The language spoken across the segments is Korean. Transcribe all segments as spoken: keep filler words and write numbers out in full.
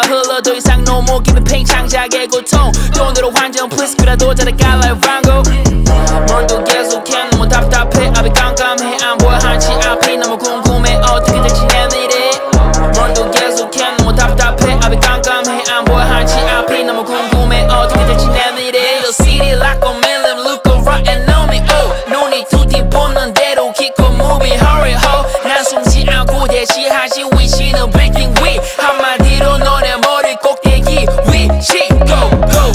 시간만 흘러 더 이상 no more giving pain 창작의 고통 돈으로 환전 please 그래도 잘할까 like Van Gogh 뭘 계속해 너무 답답해 앞이 깜깜해 안 보여 한치 앞이 너무 궁금해 어떻게 될지 내 미래 뭘 계속해 너무 답답해 앞이 깜깜해 안 보여 한치 앞이 너무 궁금해 어떻게 될지 내 미래 Little city like a million look right and know me oh 눈이 두 뒤 보는 대로 keep on moving hurry ho 난 숨지 않고 대시하지 위치는 breaking we 한마디로 너네 머리 꼭대기 위치 go go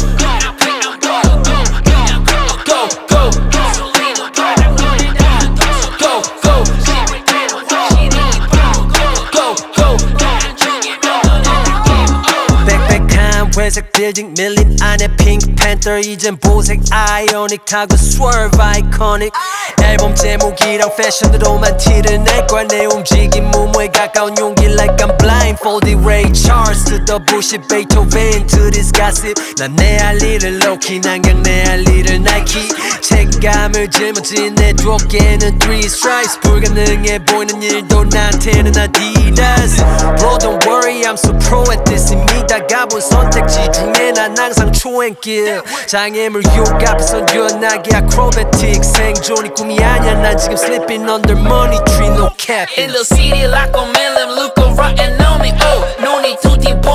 회색 빌딩 밀린 안에 핑크 팬더 이젠 보색 아이오닉하고 스werve 아이코닉 앨범 제목이랑 패션으로만 티를 낼거야 내 움직임 무모에 가까운 용기 like I'm blindfolded Ray Charles to the bullshit Beethoven to this gossip 난 내 할 일을 low-key 난 그냥 내 할 일을 Nike 책임감을 짊어진 내 두 어깨는 three stripes 불가능해 보이는 일도 나한테는 Adidas Bro don't worry I'm so pro at this 이미 다가본 선택지 중에 난 항상 초행길 장애물 유혹 앞에선 유연하게 acrobatic 생존이 꿈이 아니야 난 지금 sleeping under money tree no cap In the city like a million look right and know me oh 눈이 두 뒤